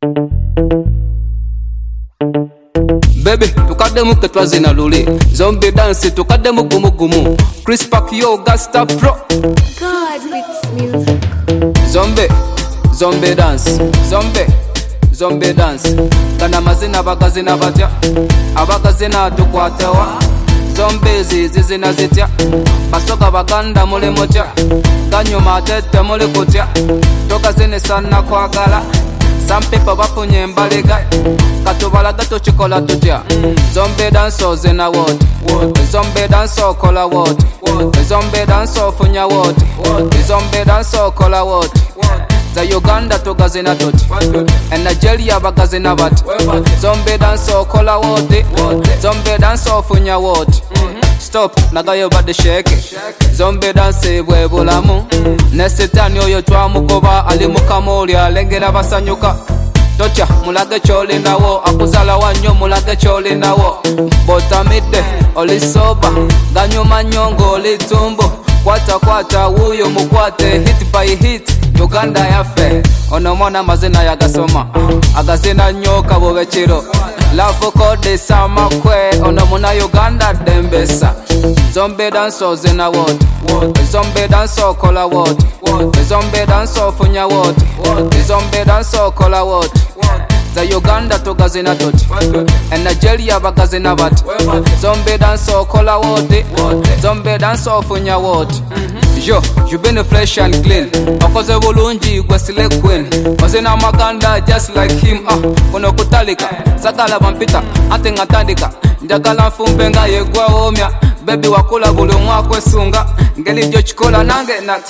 Baby, tukademu ketwazina luli. Zombie dance, tukademu gumu gumu. Chris Pack yo, Gasta Pro. God with music. Zombie dance. Zombie dance. Kana mazina bagazina batya. Abagazina tukwatewa. Zombies zizina zitya. Basoka baganda muli mutya. Ganyuma tete muli kutya. Toka zine sana kwagala. Some people bafunye embaliga. Katubala gato chikola tutya. Zombie dance zina what? Zombie dance kola what? Zombie dance funya what? Zombie dance kola what? Za Uganda tugazina toti. And Nigeria bagazina bat. Zombie dance kola what? Zombie dance funya what? Stop, nagayo bade shake. Zombie dance bwe bulamu. Nesetani oyo twamugoba ali mukamoli alengera basanyuka. Tocha mulage choli nawo akuzala wanyo mulage choli nawo. Botamide oli soba ganyuma nyongo oli tumbo. Kwata uyo mukwate hit by hit Uganda yafe. Onomona mazina ya gasoma agazina nyoka bobechiro. Love code sama kwe onomona Uganda dembesa. Zombie dance zina what? Zombie dance kola what? Zombie dance funya what? Zombie dance kola what? Za Uganda tugazina toti. And Nigeria bagazina bat. Zombie dance kola what? Zombie dance funya what? Yo, you been fresh and clean. Okoze bulungi gwesile queen. Ozena maganda just like him. Kono kutalika sakala bampita ate ngatandika. Njagala mfumbe nga yegwa omya. Baby wakula buli mwako esunga. Ngeli jo chikola nange nati.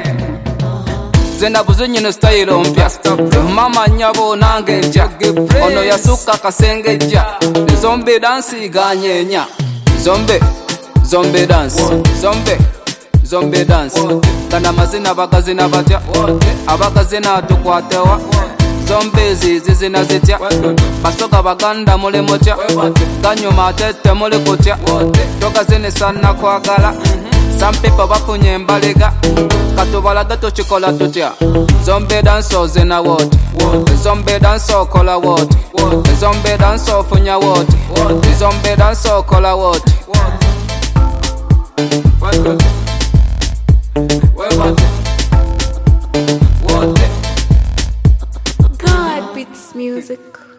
Zena buzinyi no style ompya. Mama nyabo nange nja. Ono yasuka kasenge nja. Zombie dance ganyenya. Zombie dance. Zombie dance. Kana mazina bagazina batya. Abagazina tukwatewa. Zombies zizina zitya. Basoka baganda muli mutya. Ganyuma tete muli kutya. Toka zine sana kwagala. Some people bafunye embaliga. Katubala gato chikola tutya. Zombie dance zina what? Zombie dance kola what? Zombie dance funya what? Zombie dance kola what? God beats music.